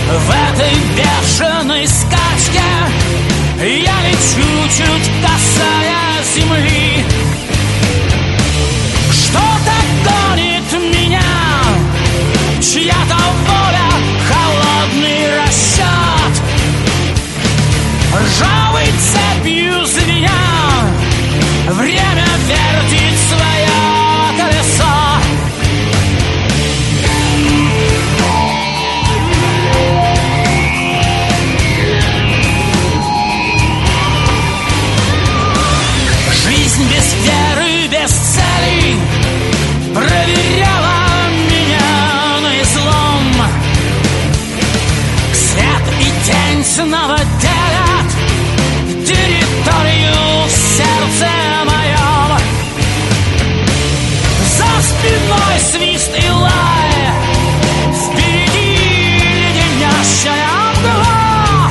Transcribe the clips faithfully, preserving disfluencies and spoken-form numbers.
В этой бешеной скачке я лечу, чуть касаясь земли. Что-то гонит меня, чья-то воля, холодный расчет. Ржавой цепью звеня время вертит свое колесо. Жизнь без веры, без целей проверяла меня на излом. Свет и тень снова делят территорию в сердце моем. За спиной свист и лай, впереди леденящая мгла.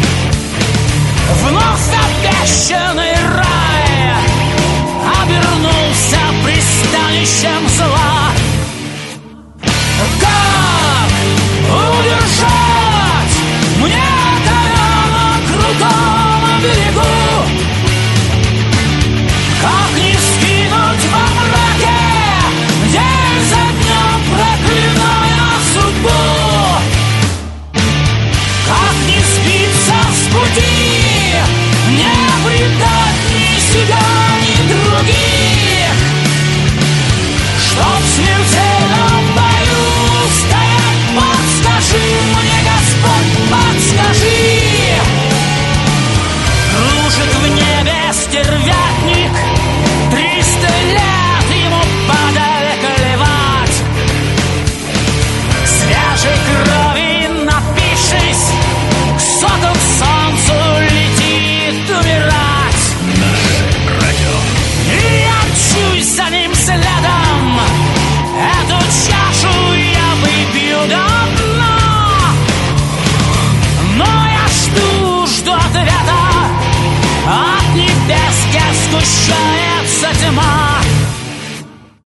Вновь обещанный рай обернулся пристанищем зла. Как удержать мне на крутом берегу? Как не скинуть во мраке, день за днем проклиная судьбу? Как не сбиться с пути, не предать ни себя, ни других? Чтоб в смертельном бою стоять, подскажи мне, Господь, подскажи. Кружит в небе стервятник, триста лет ему подали колевать. Свежей крови напившись, к соту, к солнцу летит умирать. Наше радио. И я мчусь за ним следом, эту чашу я выпью до дна. Но я жду, жду ответа, от небес, где сгущается тьма.